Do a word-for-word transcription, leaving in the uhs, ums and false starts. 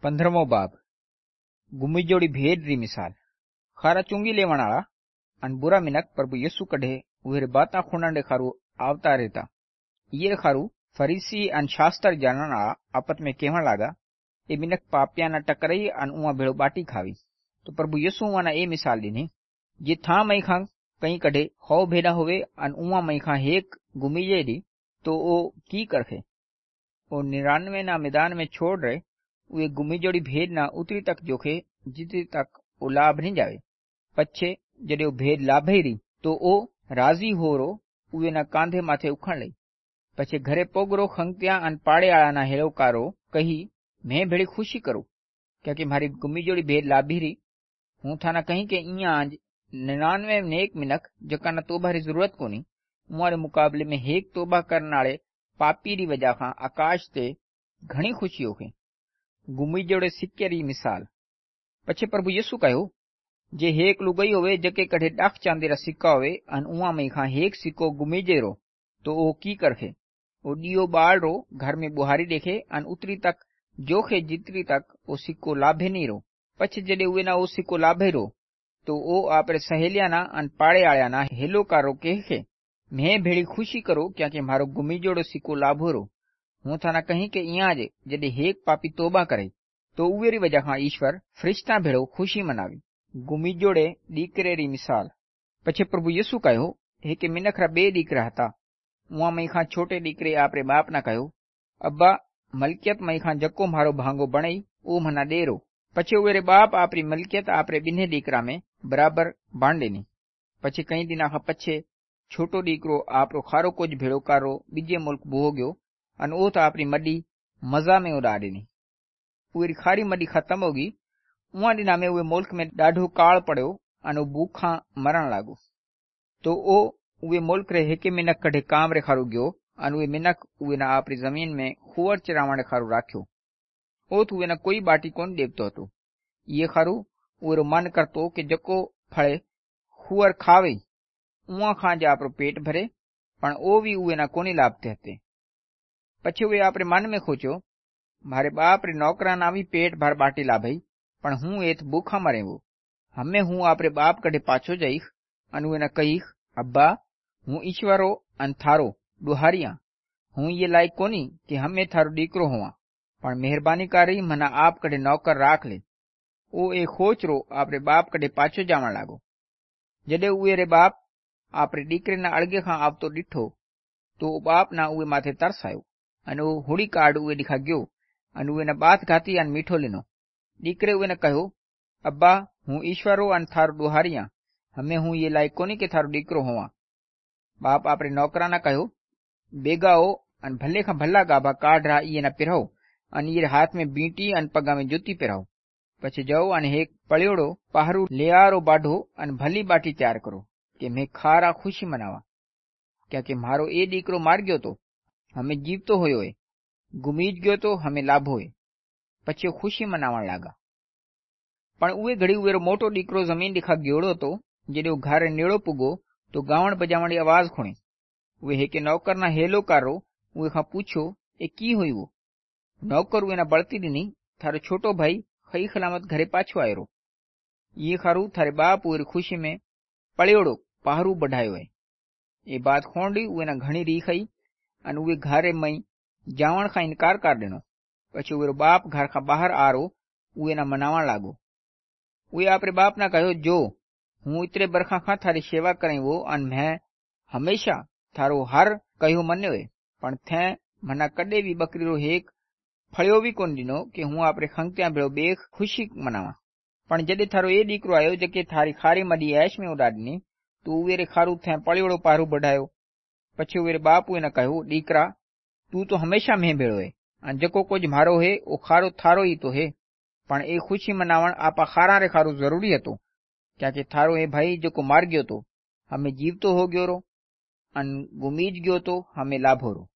पंद्रहमो बाब गुमिजोड़ी भेद री मिसाल। खारा चुंगी लेवण आला अन बुरा मिनक प्रभु यीशु कढे उहरे बाता खुणंडे खारू आवता रहता। ये खारू फरीसी अन शास्त्र जानण आला आपत में कहण लागा, ए मिनक पापिया न टकरई अन उआ भेड़ो बाटी खावी। तो प्रभु यीशु उआ ए मिसाल दिनी, जे था मई खां कई कढे हौ भेड़ा होवे अन उआ मई खां हेक गुमिजे दी तो ओ की करखे। ओ निन्यानवे ना मैदान में छोड़ रहे वे गुमिजोड़ी भेद ना उतरी तक जोखे जितरी तक ओ लाभ नहीं जावे। पछे जदे ओ भेद लाभे री तो ओ राजी हो रो उवे ना कांधे माथे उखण लई। पछे घरे पोगरो खंगत्या अन पाड़े आला ना हेलोकारो कही, मैं भेड़ी खुशी करो क्योंकि मारी गुमिजोड़ी भेद लाभी री। हूँ थाना कहीं के इया आज निन्यानवे नेक मिनक जका ना तोबा री जरूरत कोनी, उमारे मुकाबले में हेक तोबा करने आले पापी री वजह खां आकाश ते घणी खुशी होखे। गुमिजोड़े सिक्के री मिसाल। पछे प्रभु यीशु कहो, जे हेक लुगई होवे जके कढ़े डाख चांदी रा सिक्का होवे अन उआ में खां हेक सिक्को गुमिजे रो तो ओ की करखे। ओ दियो बाल रो घर में बुहारी देखे अन उतरी तक जोखे जितरी तक ओ सिक्को लाभे नहीं रो। पछे जदे उवे ना ओ सिक्को लाभे रो तो ओ आपरे सहेलिया ना अन पाड़े आया ना हेलो कारो कहे, मैं भेड़ी खुशी करो क्योंकि मारो गुमिजोड़ो सिक्को लाभो रो। हूँ थाना कहीं के इया जे जदे हेक पापी तोबा करे तो उवेरी वजह खां ईश्वर फरिश्ता भेड़ो खुशी मनावी। गुमिजोड़े दीकरे री मिसाल। पछे प्रभु यीशु कहो, हेके मिनख रा बे दीकरा हता। उआ मई खां छोटे दीकरे आपरे बाप ना कहो, अब्बा मलकियत मई खां जको मारो भांगो बणई ओ मना डेरो। पछे उवेरे बाप आपरी मलकियत आपरे बिन्हे दीकरा में बराबर बांडेनी। पछे कई दिना खां पछे छोटो दीकरो आपरो खारो कुछ भेड़ो कारो बीजे मुल्क भो गयो अन ओ तो आपरी मडी मजा में उड़ा देनी। उवेरी खारी मडी खत्म होगी। उआ दिना में उवे मुल्क में डाढो काल पड़ो अन भूखा मरण लागो। तो ओ उवे मुल्क रे हेके मिनक कढ़े काम रे खारू गयो अन उवे मिनक उवे ना आपरी जमीन में खुअर चरावण खारू राख्यो। ओत उवे ना कोई बाटी कोन देवतो हतो। ये खारू उवेरो मन करतो कि जको फळे खुअर खावे उआ खां जे आपरो पेट भरे, पण ओ भी उवे ना कोनी लाभते हते। पछे उवे आपरे मन में सोच्यो, मारे बाप रे नौकरा ना भी पेट भर बाटी लाभई, पण हूँ एत भूखा मरे वो। हमें हूँ आपरे बाप कढ़े पाछो जाईख अन उवे ना कहीख, अब्बा हूँ ईश्वरो अन थारो डुहारिया। हूँ ये लायक कोनी कि हमें थारो दीकरो हुआ, पण मेहरबानी करी मना आप कढ़े नौकर राख ले। ओ ए खोचरो आपरे बाप कढ़े पाछो जावण लागो। जडे उवे रे बाप आपरे दीकरे ना अळगे खां आवतो डिठो तो बाप ना उवे माथे तरस आयो अन ओ हुड़ी काढ उवे दिखा गयो अन उवे ना बात घाती अन मीठो लिनो। दीकरे उवे ने कहो, अब्बा हूँ ईश्वरो अन थारो डुहारिया, हमें हूँ ये लायक कोनी के थारो दीकरो हुआ। बाप आपरे नौकरा ना कहो, बेगाओ अन भले खां भला गाभा काढ़ रहा ये ना पिराओ अन ये हाथ में बींटी अन पगा में जुती पिराओ। पछे जाओ अन हेक पड़ियोड़ो पहरू लियारो बाढ़ो अन भली बाटी तैयार करो कि मैं खारा खुशी मनावा। क्योंकि मारो ए दीकरो मार गयो तो हमें जीवतो होयो है, गुमीज गयो तो हमें लाभ होए। पछे खुशी मनावण लागा। पण उवे घड़ी उवेरो मोटो दीकरो जमीन दिखा गयोड़ो तो जदे वो घरे नेड़ो पुगो तो गावण बजावण री आवाज खुणी। उवे हेके नौकर ना हेलो कारो उवे खां पूछो, ए की हुई वो। नौकर उवे ना बळती दिनी, थारो छोटो भाई खई सलामत घरे पाछो आयो। ये खारू थारे बाप उवेरी खुशी में पड़ियोड़ो पहरू बढ़ायो है। ये बात खोंडी उवे ना घणी रीख आई अन उवे घरे मई जावण खां इनकार कर देनो। पछी उवेरो बाप घर खां बाहर आरो उवे ना मनावण लागो। उवे आपरे बाप ना कहो, जो हूँ इतरे बरखा खां थारी सेवा करई वो अन मैं हमेशा थारो हर कहो मन्यो है, पण थे मना कदे भी बकरी रो हेक फळियो भी कोन दिनो कि हूँ आपरे खंगत्या भेड़ो बेख खुशी मनावा। पण जदे थारो ए दीकरो आयो जके थारी खारी मडी ऐश में उडाडनी तो उवेरे खारू थे पड़ियोड़ो पारू बढ़ायो। पछी उवेरे बाप उवे ना कहो, दीकरा तू तो हमेशा में भेड़ो है अन जको कुछ मारो है ओ खारो थारो ही तो है, पण ए खुशी मनावण आपा खारा रे खारू जरूरी हतो क्योंकि थारो ए भाई जको मार गयो तो हमें जीवतो हो गयो रो अन गुमीज गयो तो हमें लाभ हो रो।